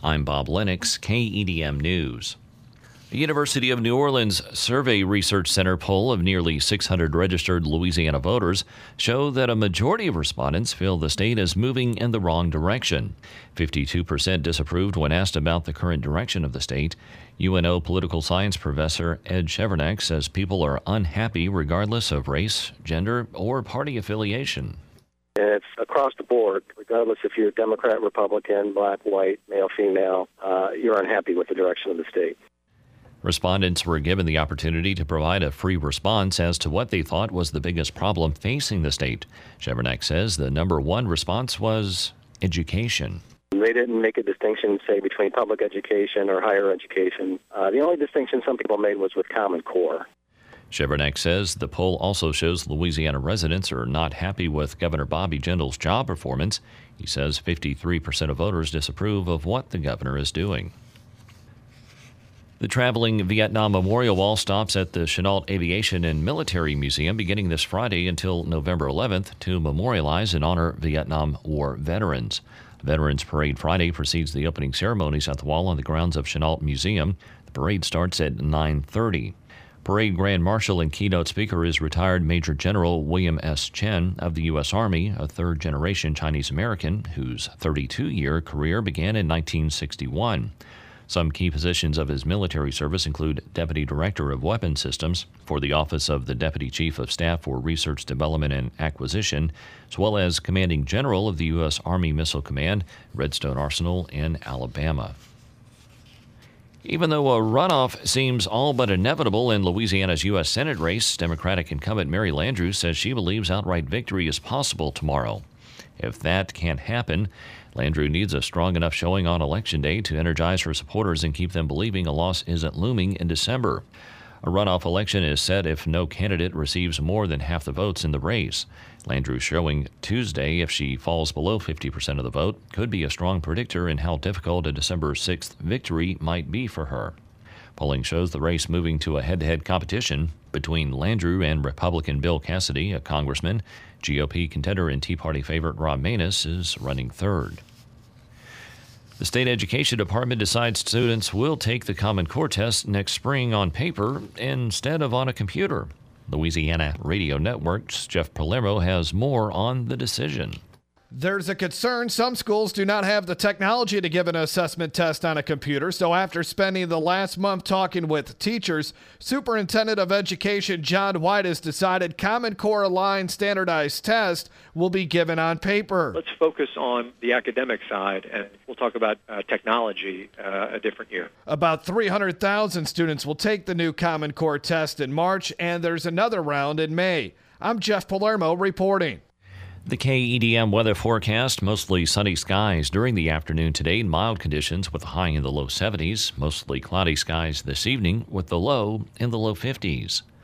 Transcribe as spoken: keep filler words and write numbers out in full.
I'm Bob Lennox, K E D M News. The University of New Orleans Survey Research Center poll of nearly six hundred registered Louisiana voters show that a majority of respondents feel the state is moving in the wrong direction. fifty-two percent disapproved when asked about the current direction of the state. U N O political science professor Ed Chevernak says people are unhappy regardless of race, gender, or party affiliation. It's across the board, regardless if you're Democrat, Republican, black, white, male, female, uh, you're unhappy with the direction of the state. Respondents were given the opportunity to provide a free response as to what they thought was the biggest problem facing the state. Chevernak says the number one response was education. They didn't make a distinction, say, between public education or higher education. Uh, the only distinction some people made was with Common Core. Chevernak says the poll also shows Louisiana residents are not happy with Governor Bobby Jindal's job performance. He says fifty-three percent of voters disapprove of what the governor is doing. The traveling Vietnam Memorial Wall stops at the Chennault Aviation and Military Museum beginning this Friday until November eleventh to memorialize and honor Vietnam War veterans. Veterans Parade Friday precedes the opening ceremonies at the wall on the grounds of Chennault Museum. The parade starts at nine thirty. Parade Grand Marshal and keynote speaker is retired Major General William S. Chen of the U S. Army, a third-generation Chinese-American whose thirty-two-year career began in nineteen sixty-one. Some key positions of his military service include Deputy Director of Weapons Systems for the Office of the Deputy Chief of Staff for Research, Development, and Acquisition, as well as Commanding General of the U S. Army Missile Command, Redstone Arsenal in Alabama. Even though a runoff seems all but inevitable in Louisiana's U S. Senate race, Democratic incumbent Mary Landrieu says she believes outright victory is possible tomorrow. If that can't happen, Landrieu needs a strong enough showing on Election Day to energize her supporters and keep them believing a loss isn't looming in December. A runoff election is set if no candidate receives more than half the votes in the race. Landrieu showing Tuesday, if she falls below fifty percent of the vote, could be a strong predictor in how difficult a December sixth victory might be for her. Polling shows the race moving to a head-to-head competition between Landrieu and Republican Bill Cassidy, a congressman. G O P contender and Tea Party favorite Rob Maness is running third. The state education department decides students will take the Common Core test next spring on paper instead of on a computer. Louisiana Radio Network's Jeff Palermo has more on the decision. There's a concern some schools do not have the technology to give an assessment test on a computer, so after spending the last month talking with teachers, Superintendent of Education John White has decided Common Core aligned standardized test will be given on paper. Let's focus on the academic side, and we'll talk about uh, technology uh, a different year. About three hundred thousand students will take the new Common Core test in March, and there's another round in May. I'm Jeff Palermo reporting. The K E D M weather forecast, mostly sunny skies during the afternoon today, mild conditions with a high in the low seventies, mostly cloudy skies this evening with the low in the low fifties.